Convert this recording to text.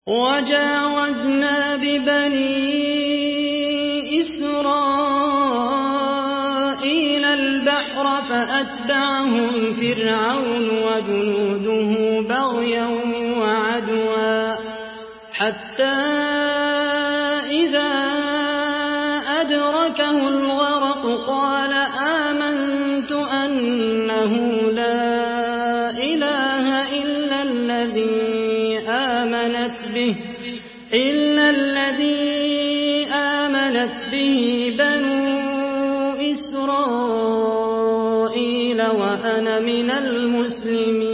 وَجَاوَزْنَا بِبَنِي إِسْرَائِيلَ الْبَحْرَ فَأَتْبَعَهُمْ فِرْعَوْنُ وَجُنُودُهُ بَغْيًا وَعَدْوًا حَتَّىٰ إِذَا أَدْرَكَهُ الْغَرَقُ قَالَ آمَنتُ أَنَّهُ لَا إِلَٰهَ إِلَّا الَّذِي آمَنَتْ بِهِ بَنُو إِسْرَائِيلَ وَأَنَا مِنَ الْمُسْلِمِينَ